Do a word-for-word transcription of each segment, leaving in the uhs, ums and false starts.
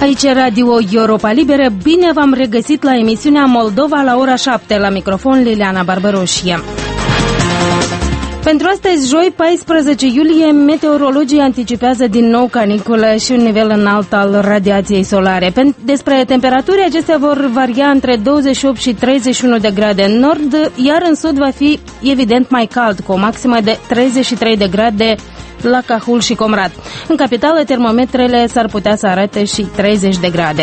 Aici e Radio Europa Liberă. Bine v-am regăsit la emisiunea Moldova la ora șapte. La microfon Liliana Barbaroșie. Pentru astăzi, joi, paisprezece iulie, meteorologii anticipează din nou caniculă și un nivel înalt al radiației solare. Despre temperaturi, acestea vor varia între douăzeci și opt și treizeci și unu de grade în nord, iar în sud va fi evident mai cald, cu o maximă de treizeci și trei de grade la Cahul și Comrat. În capitală, termometrele s-ar putea să arate și treizeci de grade.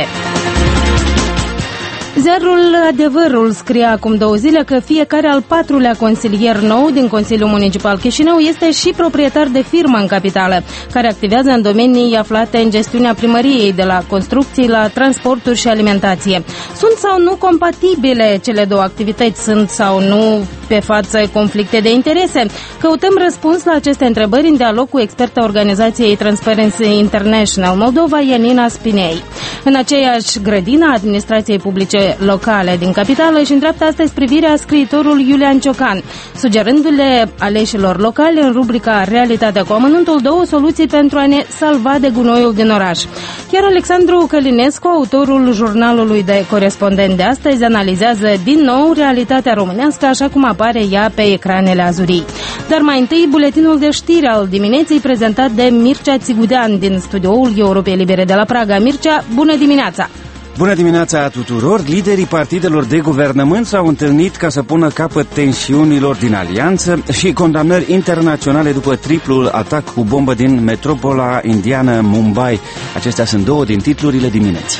Ziarul Adevărul scria acum două zile că fiecare al patrulea consilier nou din Consiliul Municipal Chișinău este și proprietar de firmă în capitală, care activează în domenii aflate în gestiunea primăriei, de la construcții la transporturi și alimentație. Sunt sau nu compatibile cele două activități? Sunt sau nu pe față conflicte de interese? Căutăm răspuns la aceste întrebări în dialog cu experta organizației Transparency International Moldova, Ianina Spinei. În aceeași grădină a administrației publice locale din capitală își îndreaptă astăzi privirea scriitorul Iulian Ciocan, sugerându-le aleșilor locali în rubrica Realitatea cu amănuntul două soluții pentru a ne salva de gunoiul din oraș. Chiar Alexandru Călinescu, autorul jurnalului de corespondent de astăzi, analizează din nou realitatea românească așa cum apare ea pe ecranele azurii. Dar mai întâi, buletinul de știri al dimineții prezentat de Mircea Țigudean din studioul Europei Libere de la Praga. Mircea, bună dimineața! Bună dimineața tuturor! Liderii partidelor de guvernământ s-au întâlnit ca să pună capăt tensiunilor din alianță și condamnări internaționale după triplul atac cu bombă din metropola indiană Mumbai. Acestea sunt două din titlurile dimineții.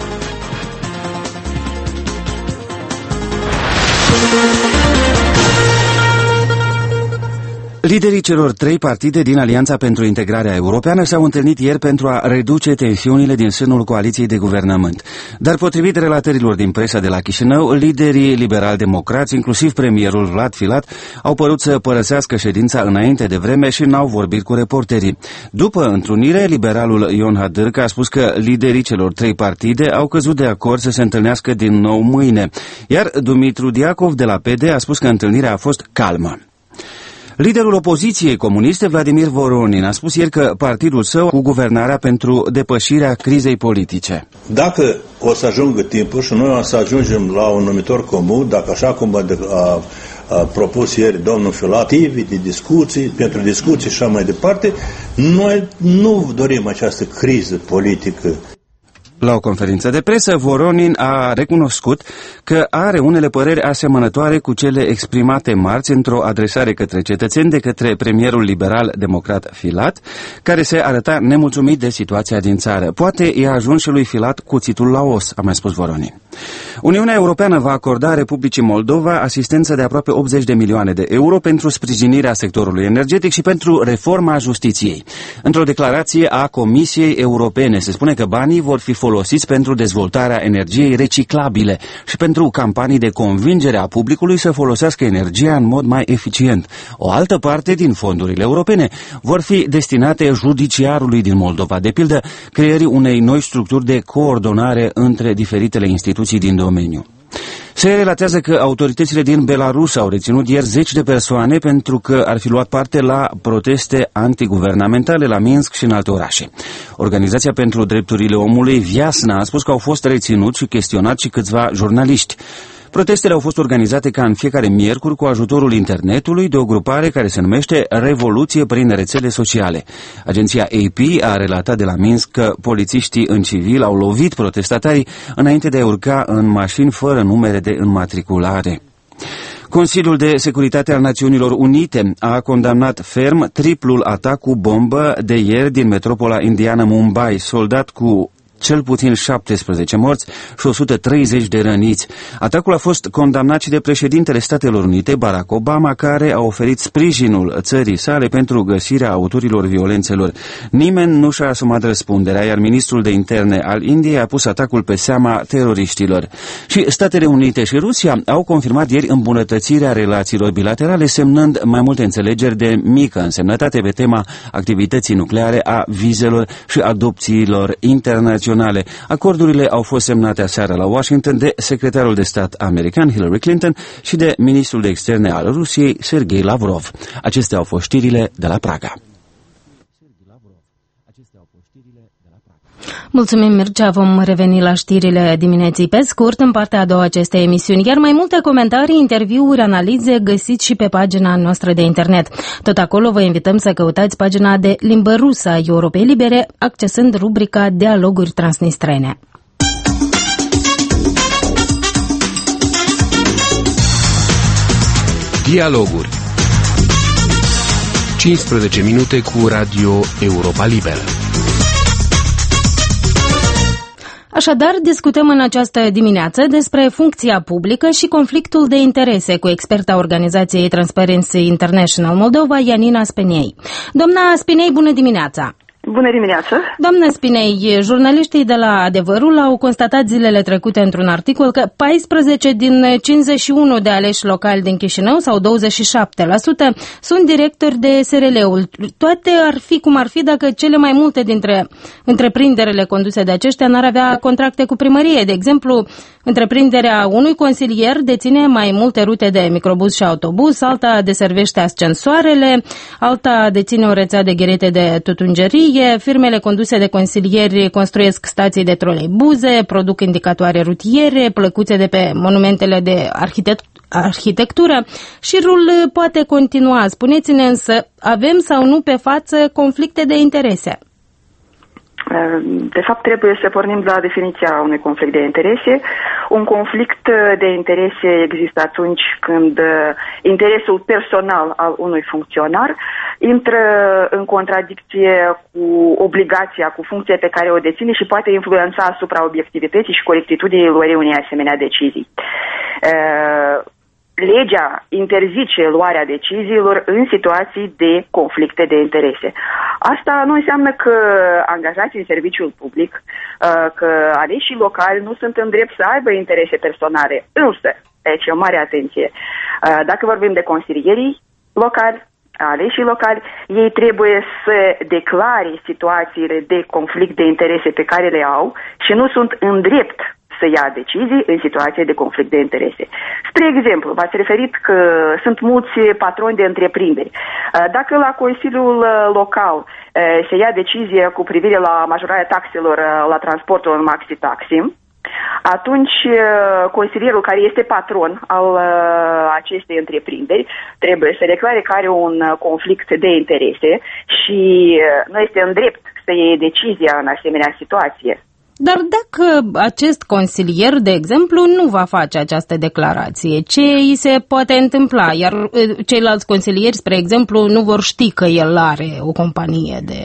Liderii celor trei partide din Alianța pentru Integrarea Europeană s-au întâlnit ieri pentru a reduce tensiunile din sânul coaliției de guvernământ. Dar potrivit relatărilor din presa de la Chișinău, liderii liberal-democrați, inclusiv premierul Vlad Filat, au părut să părăsească ședința înainte de vreme și n-au vorbit cu reporterii. După întrunire, liberalul Ion Hadârcă a spus că liderii celor trei partide au căzut de acord să se întâlnească din nou mâine, iar Dumitru Diacov de la P D a spus că întâlnirea a fost calmă. Liderul opoziției comuniste, Vladimir Voronin, a spus ieri că partidul său cu guvernarea pentru depășirea crizei politice. Dacă o să ajungă timpul și noi o să ajungem la un numitor comun, dacă așa cum a, a, a propus ieri domnul Filat, de discuții, pentru discuții și așa mai departe, noi nu dorim această criză politică. La o conferință de presă, Voronin a recunoscut că are unele păreri asemănătoare cu cele exprimate marți într-o adresare către cetățeni de către premierul liberal-democrat Filat, care se arăta nemulțumit de situația din țară. Poate i-a ajuns și lui Filat cuțitul la os, a mai spus Voronin. Uniunea Europeană va acorda Republicii Moldova asistență de aproape optzeci de milioane de euro pentru sprijinirea sectorului energetic și pentru reforma justiției. Într-o declarație a Comisiei Europene se spune că banii vor fi folosiți pentru dezvoltarea energiei reciclabile și pentru campanii de convingere a publicului să folosească energia în mod mai eficient. O altă parte din fondurile europene vor fi destinate judiciarului din Moldova, de pildă creării unei noi structuri de coordonare între diferitele instituții din domeniu. Se relatează că autoritățile din Belarus au reținut ieri zeci de persoane pentru că ar fi luat parte la proteste antiguvernamentale la Minsk și în alte orașe. Organizația pentru Drepturile Omului Viasna a spus că au fost reținuți și chestionați și câțiva jurnaliști. Protestele au fost organizate ca în fiecare miercuri cu ajutorul internetului de o grupare care se numește Revoluție prin rețele sociale. Agenția A P a relatat de la Minsk că polițiștii în civil au lovit protestatarii înainte de a urca în mașini fără numere de înmatriculare. Consiliul de Securitate al Națiunilor Unite a condamnat ferm triplul atac cu bombă de ieri din metropola indiană Mumbai, soldat cu cel puțin șaptesprezece morți și o sută treizeci de răniți. Atacul a fost condamnat și de președintele Statelor Unite, Barack Obama, care a oferit sprijinul țării sale pentru găsirea autorilor violențelor. Nimeni nu și-a asumat răspunderea, iar ministrul de interne al Indiei a pus atacul pe seama teroriștilor. Și Statele Unite și Rusia au confirmat ieri îmbunătățirea relațiilor bilaterale, semnând mai multe înțelegeri de mică însemnătate pe tema activității nucleare, a vizelor și adopțiilor internaționale. Acordurile au fost semnate aseară la Washington de secretarul de stat american Hillary Clinton și de ministrul de externe al Rusiei, Sergei Lavrov. Acestea au fost știrile de la Praga. Mulțumim, Mircea. Vom reveni la știrile dimineții pe scurt în partea a doua acestei emisiuni, iar mai multe comentarii, interviuri, analize găsiți și pe pagina noastră de internet. Tot acolo vă invităm să căutați pagina de limbă rusă a Europei Libere, accesând rubrica Dialoguri Transnistrene. Dialoguri. cincisprezece minute cu Radio Europa Liberă. Așadar, discutăm în această dimineață despre funcția publică și conflictul de interese cu experta organizației Transparency International Moldova, Janina Spinei. Doamna Spinei, bună dimineața! Bună dimineața! Doamnă Spinei, jurnaliștii de la Adevărul au constatat zilele trecute într-un articol că paisprezece din cincizeci și unu de aleși locali din Chișinău, sau douăzeci și șapte la sută, sunt directori de S R L-ul. Toate ar fi cum ar fi dacă cele mai multe dintre întreprinderile conduse de aceștia n-ar avea contracte cu primărie. De exemplu, întreprinderea unui consilier deține mai multe rute de microbuz și autobuz, alta deservește ascensoarele, alta deține o rețea de gherete de tutungerie. Firmele conduse de consilieri construiesc stații de troleibuze, produc indicatoare rutiere, plăcuțe de pe monumentele de arhitectură. Șirul poate continua. Spuneți-ne însă, avem sau nu pe față conflicte de interese? De fapt, trebuie să pornim la definiția unui conflict de interese. Un conflict de interese există atunci când interesul personal al unui funcționar intră în contradicție cu obligația, cu funcția pe care o deține și poate influența asupra obiectivității și corectitudinii luării unei asemenea decizii. Legea interzice luarea deciziilor în situații de conflicte de interese. Asta nu înseamnă că angajații în serviciul public, că aleșii locali nu sunt în drept să aibă interese personale. Însă, aici e o mare atenție, dacă vorbim de consilierii locali, aleșii locali, ei trebuie să declare situațiile de conflict de interese pe care le au și nu sunt în drept să ia decizii în situație de conflict de interese. Spre exemplu, v-ați referit că sunt mulți patroni de întreprinderi. Dacă la Consiliul Local se ia decizie cu privire la majorarea taxelor la transportul în maxi-taxi, atunci consilierul care este patron al acestei întreprinderi trebuie să declare că are un conflict de interese și nu este în drept să iei decizia în asemenea situație. Dar dacă acest consilier, de exemplu, nu va face această declarație, ce îi se poate întâmpla? Iar ceilalți consilieri, spre exemplu, nu vor ști că el are o companie de...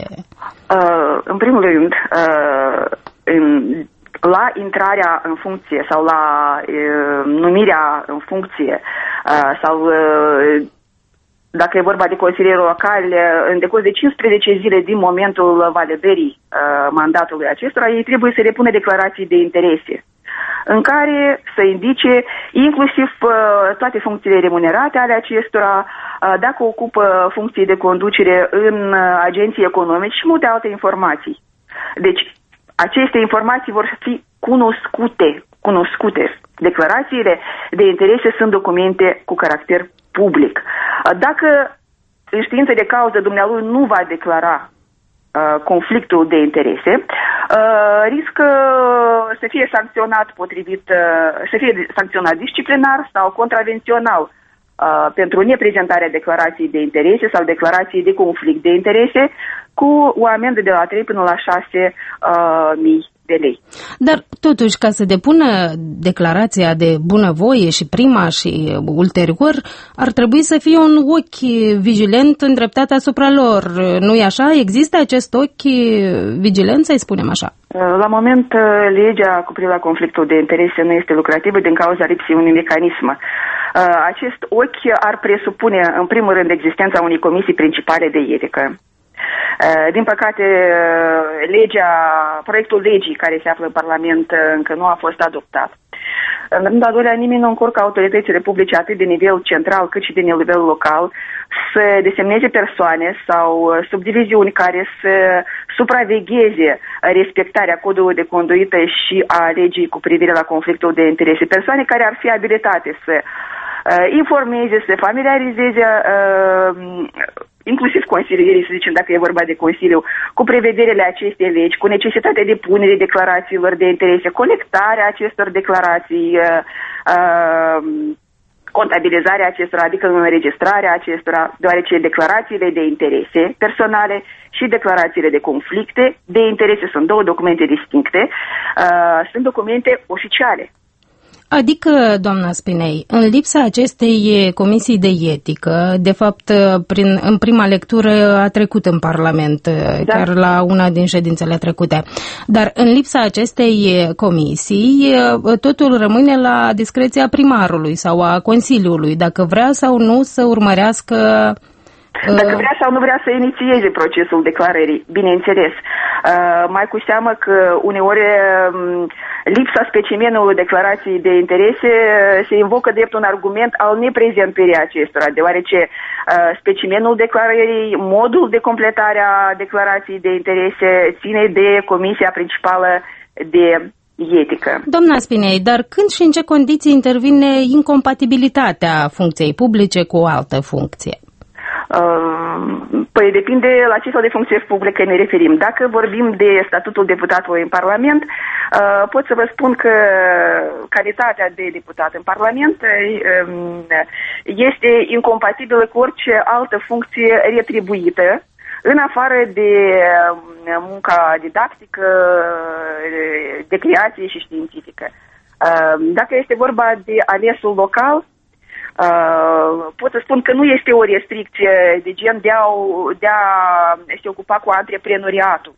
Uh, în primul rând, uh, în, la intrarea în funcție sau la uh, numirea în funcție uh, sau... Uh, Dacă e vorba de consilierul local, în decurs de cincisprezece zile din momentul validării uh, mandatului acestora, ei trebuie să depună declarații de interese, în care să indice inclusiv uh, toate funcțiile remunerate ale acestora, uh, dacă ocupă funcții de conducere în uh, agenții economici și multe alte informații. Deci, aceste informații vor fi cunoscute, cunoscute. Declarațiile de interese sunt documente cu caracter public. Dacă în știință de cauză dumnealui nu va declara uh, conflictul de interese, uh, riscă să fie sancționat potrivit, uh, să fie sancționat disciplinar sau contravențional uh, pentru neprezentarea declarației de interese sau declarației de conflict de interese, cu o amendă de la trei până la șase mii de lei. Dar totuși, ca să depună declarația de bunăvoie și prima și ulterior, ar trebui să fie un ochi vigilent îndreptat asupra lor. Nu-i așa? Există acest ochi vigilent, să-i spunem așa? La moment, legea cu privire la conflictul de interese nu este lucrativă din cauza lipsii unui mecanism. Acest ochi ar presupune, în primul rând, existența unei comisii principale de etică. Din păcate, legea, proiectul legii care se află în Parlament încă nu a fost adoptat. În rândul al doilea, nimeni nu încurcă autoritățile publice atât de nivel central cât și de nivel local să desemneze persoane sau subdiviziuni care să supravegheze respectarea codului de conduită și a legii cu privire la conflictul de interese. Persoane care ar fi abilitate să informeze, să familiarizeze uh, inclusiv consilierii, să zicem, dacă e vorba de Consiliu, cu prevederile acestei legi, cu necesitatea depunerii declarațiilor de interese, colectarea acestor declarații, uh, uh, contabilizarea acestora, adică înregistrarea acestora, deoarece declarațiile de interese personale și declarațiile de conflicte de interese sunt două documente distincte, uh, sunt documente oficiale. Adică, doamna Spinei, în lipsa acestei comisii de etică, de fapt, prin, în prima lectură a trecut în Parlament, da. Chiar la una din ședințele trecute, dar în lipsa acestei comisii, totul rămâne la discreția primarului sau a Consiliului, dacă vrea sau nu să urmărească... Dacă vrea sau nu vrea să inițieze procesul declarării, bineînțeles. Uh, mai cu seamă că uneori um, lipsa specimenului declarației de interese uh, se invocă drept un argument al neprezentării acestora, deoarece uh, specimenul declarării, modul de completare a declarației de interese ține de Comisia Principală de Etică. Doamna Spinei, dar când și în ce condiții intervine incompatibilitatea funcției publice cu o altă funcție? Păi depinde la ce fel de funcție publică ne referim. Dacă vorbim de statutul deputatului în Parlament, pot să vă spun că calitatea de deputat în Parlament este incompatibilă cu orice altă funcție retribuită, în afară de munca didactică, de creație și științifică. Dacă este vorba de alesul local, Uh, pot să spun că nu este o restricție de gen de a, de a se ocupa cu antreprenoriatul.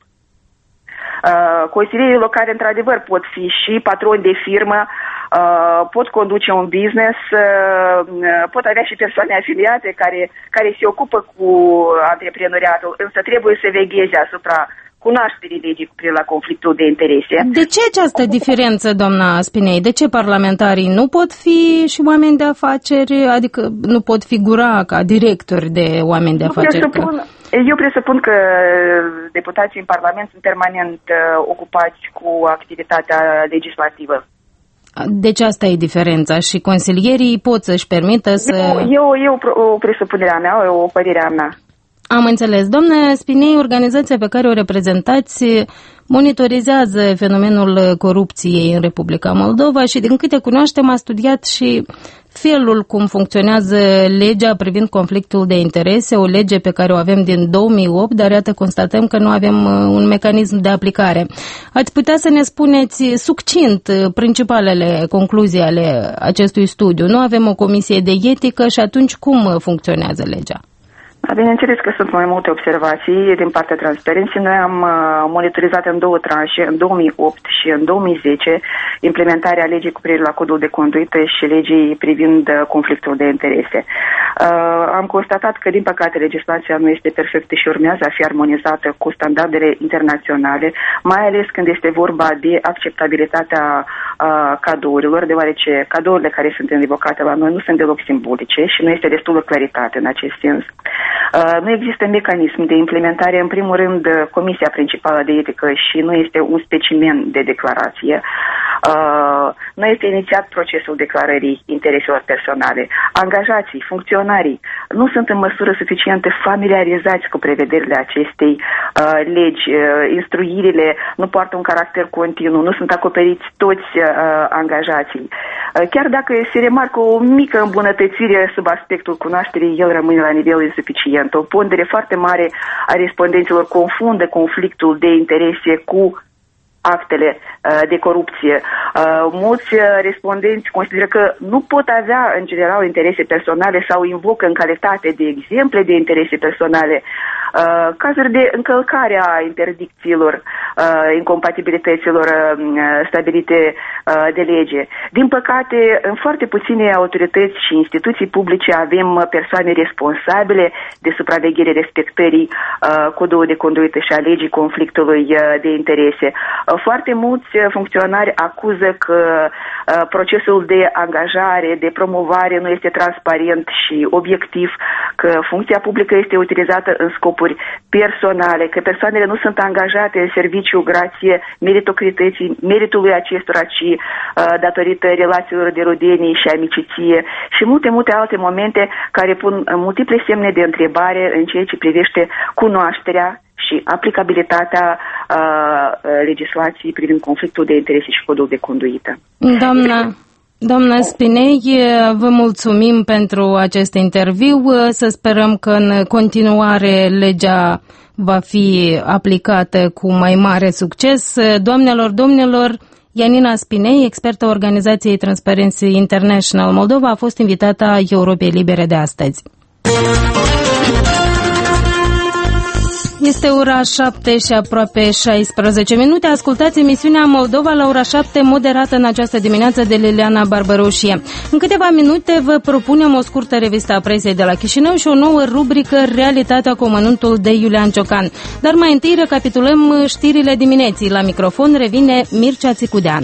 Uh, consilierii locali, într-adevăr, pot fi și patroni de firmă, uh, pot conduce un business, uh, pot avea și persoane afiliate care, care se ocupă cu antreprenoriatul, însă trebuie să vegheze asupra cunoașterii legii cu privire la conflictul de interese. De ce această diferență, doamna Spinei? De ce parlamentarii nu pot fi și oameni de afaceri, adică nu pot figura ca directori de oameni de afaceri? Eu presupun, eu presupun că deputații în Parlament sunt permanent uh, ocupați cu activitatea legislativă. Deci asta e diferența și consilierii pot să-și permită să... Eu, eu, o presupunere a mea, o părere a mea. Am înțeles. Doamne Spinei, organizația pe care o reprezentați monitorizează fenomenul corupției în Republica Moldova și, din câte cunoaștem, a studiat și felul cum funcționează legea privind conflictul de interese, o lege pe care o avem din două mii opt, dar iată constatăm că nu avem un mecanism de aplicare. Ați putea să ne spuneți succint principalele concluzii ale acestui studiu? Nu avem o comisie de etică și atunci cum funcționează legea? Bineînțeles că sunt mai multe observații din partea Transparency. Noi am monitorizat în două tranșe, în două mii opt și în două mii zece, implementarea legii cu privire la codul de conduită și legii privind conflictul de interese. Am constatat că, din păcate, legislația nu este perfectă și urmează a fi armonizată cu standardele internaționale, mai ales când este vorba de acceptabilitatea cadourilor, deoarece cadourile care sunt invocate la noi nu sunt deloc simbolice și nu este destulă claritate în acest sens. Uh, nu există mecanism de implementare, în primul rând, Comisia Principală de Etică și nu este un specimen de declarație. Uh, nu este inițiat procesul declarării intereselor personale. Angajații, funcționarii nu sunt în măsură suficientă familiarizați cu prevederile acestei uh, legi. Uh, instruirile nu poartă un caracter continuu, nu sunt acoperiți toți uh, angajații. Uh, chiar dacă se remarcă o mică îmbunătățire sub aspectul cunoașterii, el rămâne la nivel insuficient. O pondere foarte mare a respondenților confundă conflictul de interese cu actele uh, de corupție. Uh, mulți uh, respondenți consideră că nu pot avea, în general, interese personale sau invocă în calitate de exemple de interese personale uh, cazuri de încălcare a interdicțiilor, uh, incompatibilităților uh, stabilite uh, de lege. Din păcate, în foarte puține autorități și instituții publice avem persoane responsabile de supraveghere respectării uh, codului de conduită și a legii conflictului uh, de interese. Uh, Foarte mulți funcționari acuză că uh, procesul de angajare, de promovare nu este transparent și obiectiv, că că funcția publică este utilizată în scopuri personale, că persoanele nu sunt angajate în serviciu grație meritocrității, meritului acestora, ci uh, datorită relațiilor de rudenie și amiciție și multe, multe alte momente care pun multiple semne de întrebare în ceea ce privește cunoașterea și aplicabilitatea uh, legislației privind conflictul de interese și codul de conduită. Doamna, doamna Spinei, vă mulțumim pentru acest interviu. Să sperăm că în continuare legea va fi aplicată cu mai mare succes. Doamnelor, domnilor, Janina Spinei, expertă organizației Transparency International Moldova, a fost invitata Europei Libere de astăzi. Este ora șapte și aproape șaisprezece minute. Ascultați emisiunea Moldova la ora șapte, moderată în această dimineață de Liliana Barbaroșie. În câteva minute vă propunem o scurtă revistă a presei de la Chișinău și o nouă rubrică Realitatea cu amănuntul de Iulian Ciocan. Dar mai întâi recapitulăm știrile dimineții. La microfon revine Mircea Țicudean.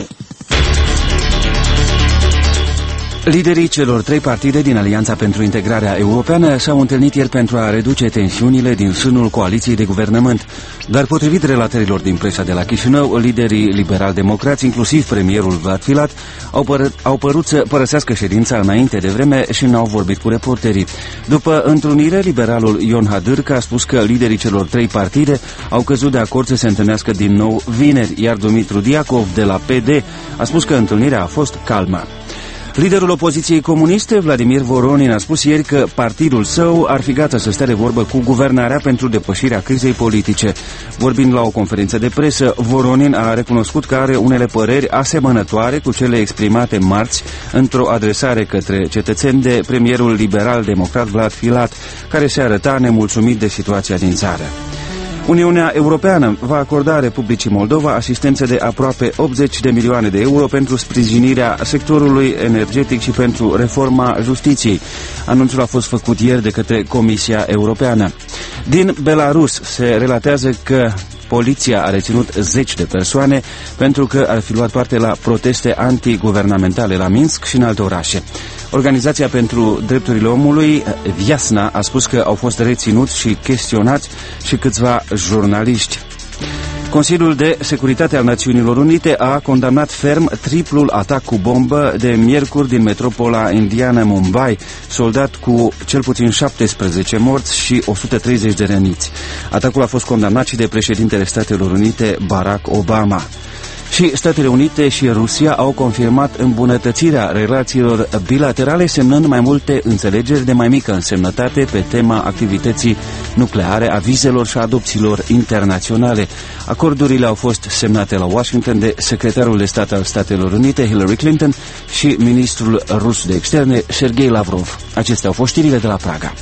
Liderii celor trei partide din Alianța pentru Integrarea Europeană s-au întâlnit ieri pentru a reduce tensiunile din sânul coaliției de guvernământ. Dar potrivit relatărilor din presa de la Chișinău, liderii liberal-democrați, inclusiv premierul Vlad Filat, au, părut, au părut să părăsească ședința înainte de vreme și n-au vorbit cu reporterii. După întrunire, liberalul Ion Hadârcă a spus că liderii celor trei partide au căzut de acord să se întâlnească din nou vineri, iar Dumitru Diacov de la P D a spus că întâlnirea a fost calmă. Liderul opoziției comuniste, Vladimir Voronin, a spus ieri că partidul său ar fi gata să stea de vorbă cu guvernarea pentru depășirea crizei politice. Vorbind la o conferință de presă, Voronin a recunoscut că are unele păreri asemănătoare cu cele exprimate marți într-o adresare către cetățeni de premierul liberal-democrat Vlad Filat, care se arăta nemulțumit de situația din țară. Uniunea Europeană va acorda Republicii Moldova asistență de aproape optzeci de milioane de euro pentru sprijinirea sectorului energetic și pentru reforma justiției. Anunțul a fost făcut ieri de către Comisia Europeană. Din Belarus se relatează că poliția a reținut zeci de persoane pentru că ar fi luat parte la proteste antiguvernamentale la Minsk și în alte orașe. Organizația pentru Drepturile Omului, Viasna, a spus că au fost reținuți și chestionați și câțiva jurnaliști. Consiliul de Securitate al Națiunilor Unite a condamnat ferm triplul atac cu bombă de miercuri din metropola indiană Mumbai, soldat cu cel puțin șaptesprezece morți și o sută treizeci de răniți. Atacul a fost condamnat și de președintele Statelor Unite, Barack Obama. Și Statele Unite și Rusia au confirmat îmbunătățirea relațiilor bilaterale, semnând mai multe înțelegeri de mai mică însemnătate pe tema activității nucleare, a vizelor și adopțiilor internaționale. Acordurile au fost semnate la Washington de secretarul de stat al Statelor Unite, Hillary Clinton, și ministrul rus de externe, Sergei Lavrov. Acestea au fost știrile de la Praga.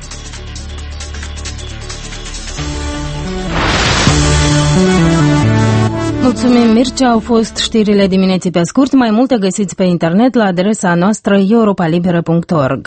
Mulțumim, Mircea. Au fost știrile dimineții pe scurt. Mai multe găsiți pe internet la adresa noastră europa liberă punct org.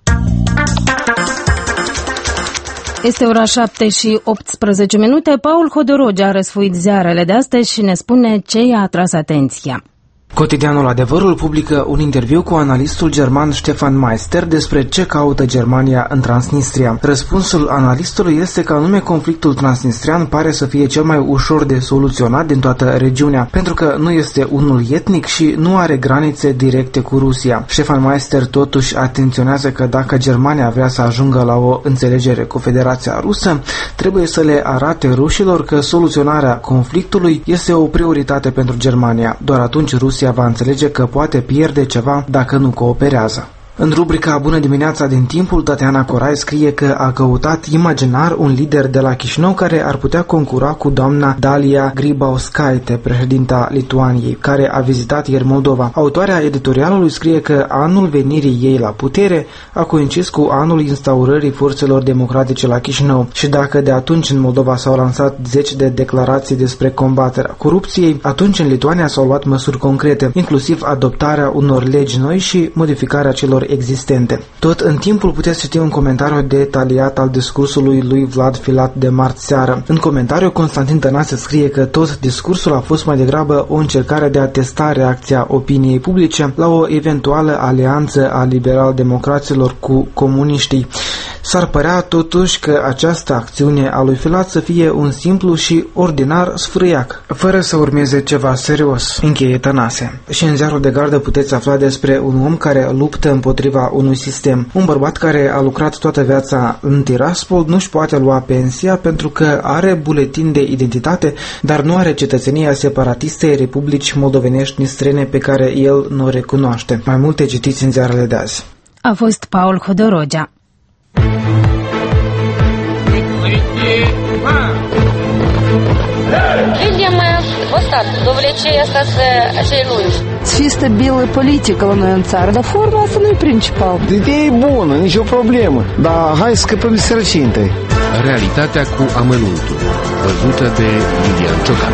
Este ora șapte și optsprezece minute. Paul Hodoroge a răsfoit ziarele de astăzi și ne spune ce i-a atras atenția. Cotidianul Adevărul publică un interviu cu analistul german Stefan Meister despre ce caută Germania în Transnistria. Răspunsul analistului este că anume conflictul transnistrian pare să fie cel mai ușor de soluționat din toată regiunea, pentru că nu este unul etnic și nu are granițe directe cu Rusia. Stefan Meister totuși atenționează că dacă Germania vrea să ajungă la o înțelegere cu Federația Rusă, trebuie să le arate rușilor că soluționarea conflictului este o prioritate pentru Germania. Doar atunci Rusia va înțelege că poate pierde ceva dacă nu cooperează. În rubrica Bună dimineața din Timpul, Tatiana Corai scrie că a căutat imaginar un lider de la Chișinău care ar putea concura cu doamna Dalia Grybauskaite, președinta Lituaniei, care a vizitat ieri Moldova. Autoarea editorialului scrie că anul venirii ei la putere a coincis cu anul instaurării forțelor democratice la Chișinău și dacă de atunci în Moldova s-au lansat zeci de declarații despre combaterea corupției, atunci în Lituania s-au luat măsuri concrete, inclusiv adoptarea unor legi noi și modificarea celor existente. Tot în Timpul puteți citi un comentariu detaliat al discursului lui Vlad Filat de marți seară. În comentariu, Constantin Tănase scrie că tot discursul a fost mai degrabă o încercare de a testa reacția opiniei publice la o eventuală alianță a liberal-democraților cu comuniștii. S-ar părea totuși că această acțiune a lui Filat să fie un simplu și ordinar sfârâiac, fără să urmeze ceva serios, încheie Tănase. Și în ziarul de gardă puteți afla despre un om care luptă împotriva unui sistem. Un bărbat care a lucrat toată viața în Tiraspol nu-și poate lua pensia pentru că are buletin de identitate, dar nu are cetățenia separatistei Republici Moldovenești Nistrene pe care el nu o recunoaște. Mai multe citiți în ziarele de azi. A fost Paul Hodorogea. Видимо, вот так, до влечения остаться acei lungi. Чисто белая политика la în țară, dar forma asta nu e principal. Ideea e bună, nicio problemă, dar hai să scăpăm de sărăcie întâi. Realitatea cu amănuntul, văzută de Lilian Ciocan.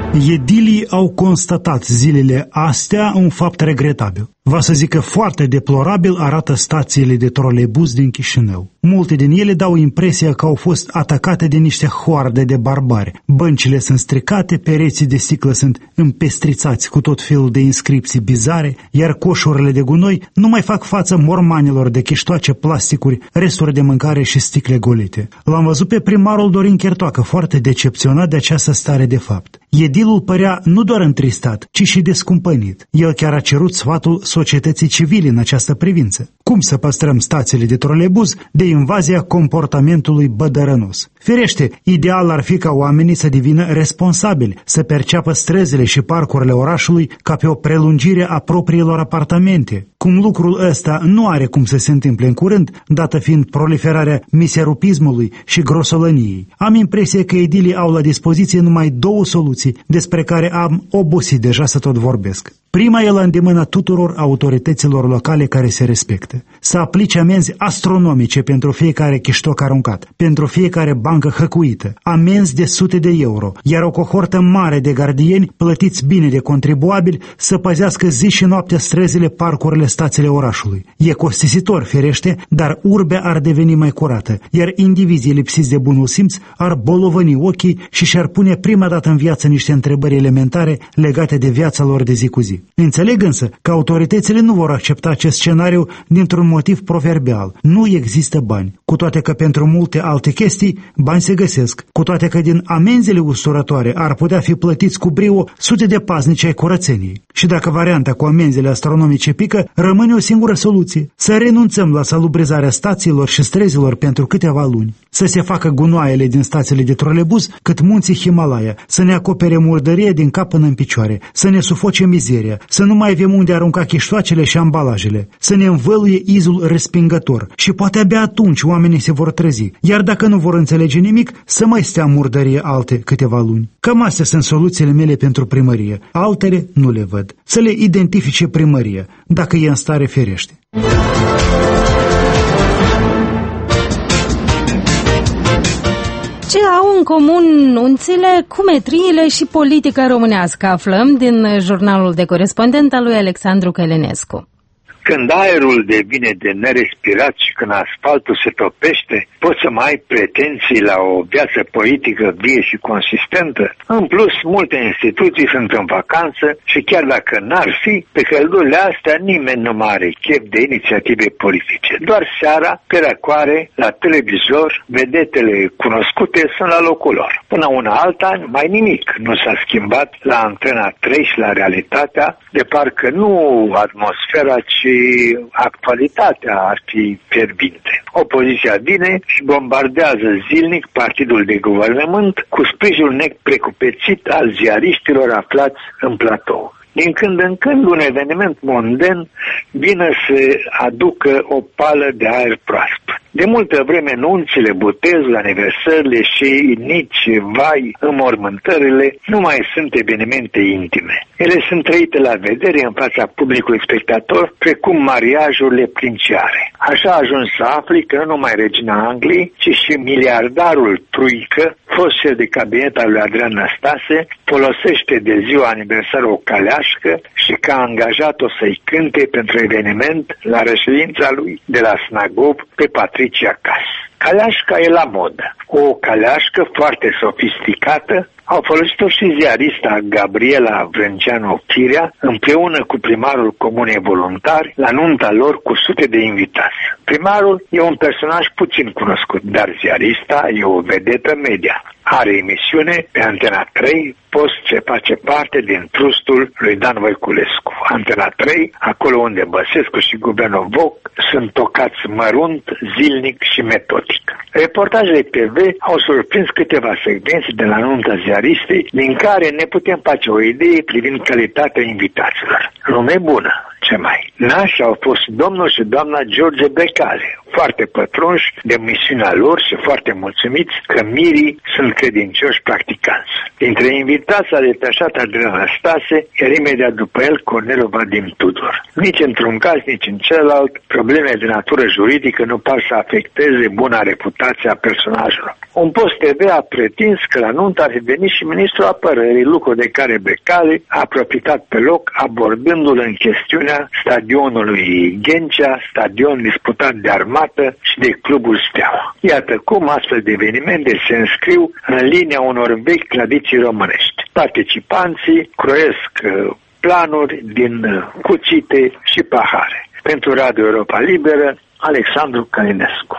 Edilii au constatat zilele astea un fapt regretabil. Va să zic că foarte deplorabil arată stațiile de troleibuz din Chișinău. Multe din ele dau impresia că au fost atacate de niște hoarde de barbari. Băncile sunt stricate, pereții de sticlă sunt împestrițați cu tot felul de inscripții bizare, iar coșurile de gunoi nu mai fac față mormanilor de chiștoace, plasticuri, resturi de mâncare și sticle golite. L-am văzut pe primarul Dorin Chertoacă foarte decepționat de această stare de fapt. Edilul părea nu doar întristat, ci și descumpănit. El chiar a cerut sfatul societății civile în această privință. Cum să păstrăm stațiile de troleibuz de invazia comportamentului bădărănos? Firește, ideal ar fi ca oamenii să devină responsabili, să perceapă străzile și parcurile orașului ca pe o prelungire a propriilor apartamente. Cum lucrul ăsta nu are cum să se întâmple în curând, dată fiind proliferarea miserupismului și grosolăniei. Am impresia că edilii au la dispoziție numai două soluții despre care am obosit deja să tot vorbesc. Prima e la îndemâna tuturor autorităților locale care se respectă. Să aplice amenzi astronomice pentru fiecare chiștoc aruncat, pentru fiecare bancă hăcuită, amenzi de sute de euro, iar o cohortă mare de gardieni plătiți bine de contribuabili să păzească zi și noapte străzile, parcurile, stațiile orașului. E costisitor, firește, dar urbea ar deveni mai curată, iar indivizii lipsiți de bunul simț ar bolovăni ochii și și-ar pune prima dată în viață niște întrebări elementare legate de viața lor de zi cu zi. Înțeleg însă că autoritățile nu vor accepta acest scenariu dintr-un motiv proverbial. Nu există bani, cu toate că pentru multe alte chestii bani se găsesc, cu toate că din amenzile usturătoare ar putea fi plătiți cu brio sute de paznici ai curățeniei. Și dacă varianta cu amenzile astronomice pică, rămâne o singură soluție: să renunțăm la salubrizarea stațiilor și străzilor pentru câteva luni, să se facă gunoaiele din stațiile de troleibuz cât munții Himalaya, să ne acopere murdărie din cap până în picioare, să ne sufoce mizeria, să nu mai avem unde arunca chiștoacele și ambalajele, să ne învăluie izul respingător și poate abia atunci oamenii se vor trezi, iar dacă nu vor înțelege nimic, să mai stea murdărie alte câteva luni. Cam astea sunt soluțiile mele pentru primărie, altele nu le văd. Să le identifice primăria, dacă e în stare, ferește. Ce au în comun nunțile, cumetriile și politica românească, aflăm din jurnalul de corespondent al lui Alexandru Călinescu. Când aerul devine de nerespirat și când asfaltul se topește, poți să mai ai pretenții la o viață politică vie și consistentă? În plus, multe instituții sunt în vacanță și chiar dacă n-ar fi, pe căldurile astea nimeni nu mai are chef de inițiative politice. Doar seara, pe răcoare, la televizor, vedetele cunoscute sunt la locul lor. Până una alta, mai nimic nu s-a schimbat la Antena trei și la realitatea, de parcă nu atmosfera, ci actualitatea ar fi fierbinte. Opoziția vine și bombardează zilnic partidul de guvernământ cu sprijinul neprecupețit al ziariștilor aflați în platou. Din când în când un eveniment monden vine să aducă o pală de aer proaspăt. De multă vreme nunțile, botezul, aniversările și nici vai înmormântările nu mai sunt evenimente intime. Ele sunt trăite la vedere în fața publicului spectator, precum mariajurile princiare. Așa a ajuns să afli că nu numai regina Angliei, ci și miliardarul Truică, fost șef de cabinet al lui Adrian Năstase, folosește de ziua aniversară o caleașcă și că a angajat-o să-i cânte pentru eveniment la reședința lui de la Snagov pe Patricia Cas. Caleașca e la modă. O caleașcă foarte sofisticată, Au folosit-o și ziarista Gabriela Vrânceanu-Chirea împreună cu primarul Comunei Voluntari la nunta lor cu sute de invitați. Primarul e un personaj puțin cunoscut, dar ziarista e o vedetă media. Are emisiune pe Antena trei, post ce face parte din trustul lui Dan Voiculescu. Antena trei, acolo unde Băsescu și guvernul Voc sunt tocați mărunt, zilnic și metodic. Reportajele T V au surprins câteva secvențe de la nunta ziaristei, din care ne putem face o idee privind calitatea invitaților. Lume bună, ce mai? Nași au fost domnul și doamna George Becali, foarte pătrunși de misiunea lor și foarte mulțumiți că mirii sunt credincioși practicanți. Dintre invitați a detașat Adrian Anastase, iar imediat după el Cornelu Vadim Tudor. Nici într-un caz, nici în celălalt, probleme de natură juridică nu par să afecteze buna reputație a personajelor. Un post T V a pretins că la nuntă ar fi venit și ministrul apărării, lucru de care Becali a profitat pe loc, abordându-l în chestiunea stadionului Ghencea, stadion disputat de armată și de clubul Steaua. Iată cum astfel de evenimente se înscriu în linia unor vechi tradiții românești. Participanții croiesc planuri din cuțite și pahare. Pentru Radio Europa Liberă, Alexandru Călinescu.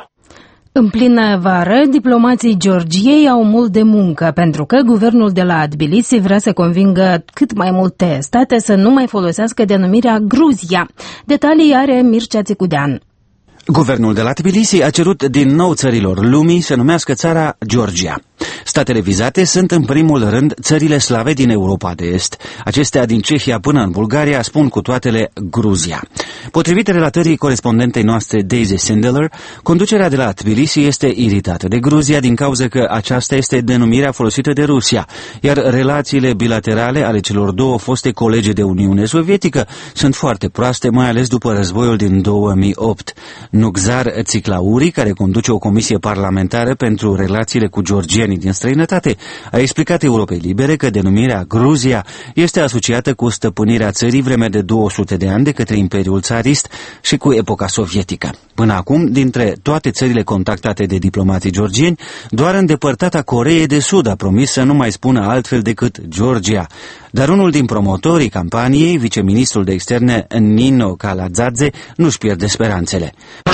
În plină vară, diplomații Georgiei au mult de muncă, pentru că guvernul de la Tbilisi vrea să convingă cât mai multe state să nu mai folosească denumirea Gruzia. Detalii are Mircea Țicudean. Guvernul de la Tbilisi a cerut din nou țărilor lumii să numească țara Georgia. Statele vizate sunt în primul rând țările slave din Europa de Est. Acestea din Cehia până în Bulgaria spun cu toatele Gruzia. Potrivit relatării corespondentei noastre Daisy Sindelar, conducerea de la Tbilisi este iritată de Gruzia din cauza că aceasta este denumirea folosită de Rusia, iar relațiile bilaterale ale celor două foste colege de Uniune Sovietică sunt foarte proaste, mai ales după războiul din două mii opt. Nuxar Țiclauri, care conduce o comisie parlamentară pentru relațiile cu georgienii din străinătate, a explicat Europei Libere că denumirea Gruzia este asociată cu stăpânirea țării vreme de două sute de ani de către Imperiul Țarist și cu epoca sovietică. Până acum, dintre toate țările contactate de diplomații georgieni, doar îndepărtata Coreea de Sud a promis să nu mai spună altfel decât Georgia. Dar unul din promotorii campaniei, viceministrul de externe Nino Kaladzadze, nu-și pierde speranțele.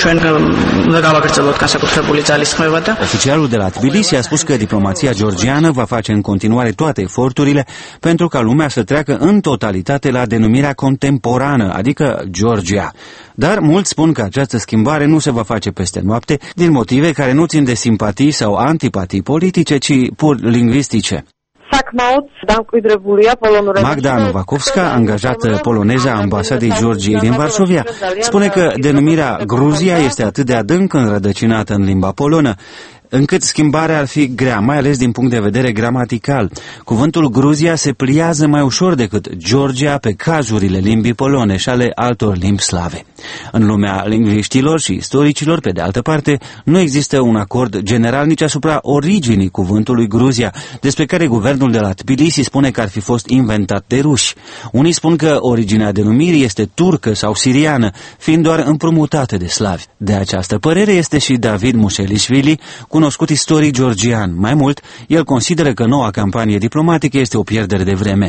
Oficialul de la Tbilisi a spus că diplomația georgiană va face în continuare toate eforturile pentru ca lumea să treacă în totalitate la denumirea contemporană, adică Georgia. Dar mulți spun că această schimbare nu se va face peste noapte, din motive care nu țin de simpatii sau antipatii politice, ci pur lingvistice. Magda Novakovska, angajată poloneză a ambasadei Georgiei din Varsovia, spune că denumirea Gruzia este atât de adânc înrădăcinată în limba polonă, încât schimbarea ar fi grea, mai ales din punct de vedere gramatical. Cuvântul Gruzia se pliază mai ușor decât Georgia pe cazurile limbii polone și ale altor limbi slave. În lumea lingviștilor și istoricilor, pe de altă parte, nu există un acord general nici asupra originii cuvântului Gruzia, despre care guvernul de la Tbilisi spune că ar fi fost inventat de ruși. Unii spun că originea denumirii este turcă sau siriană, fiind doar împrumutată de slavi. De această părere este și David Mușelișvili, cunoscut istoric georgian. Mai mult, el consideră că noua campanie diplomatică este o pierdere de vreme.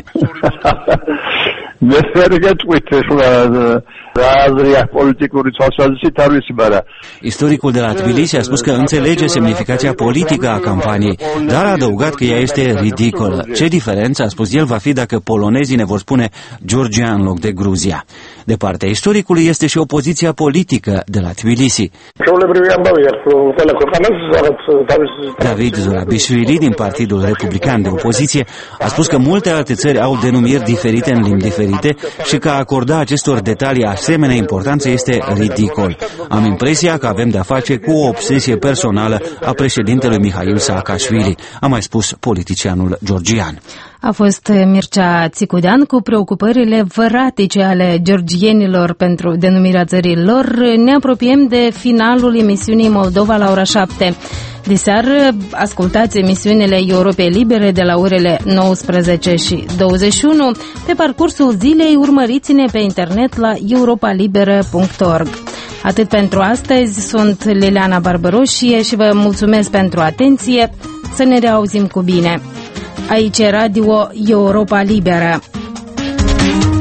Istoricul de la Tbilisi a spus că înțelege semnificația politică a campaniei, dar a adăugat că ea este ridicolă. Ce diferență, a spus el, va fi dacă polonezii ne vor spune Georgia în loc de Gruzia. De partea istoricului este și opoziția politică de la Tbilisi. David Zurabișvili, din Partidul Republican de Opoziție, a spus că multe alte țări au denumiri diferite în limbi diferite și că a acorda acestor detalii asemenea importanță este ridicol. Am impresia că avem de-a face cu o obsesie personală a președintelui Mihail Saakashvili, a mai spus politicianul georgian. A fost Mircea Țicudean cu preocupările văratice ale georgienilor pentru denumirea țării lor. Ne apropiem de finalul emisiunii Moldova la ora șapte. Diseară ascultați emisiunile Europei Libere de la orele nouăsprezece și douăzeci și unu. Pe parcursul zilei urmăriți-ne pe internet la europa liberă punct org. Atât pentru astăzi, sunt Liliana Barbăroșie și vă mulțumesc pentru atenție. Să ne reauzim cu bine! Aici e Radio Europa Liberă.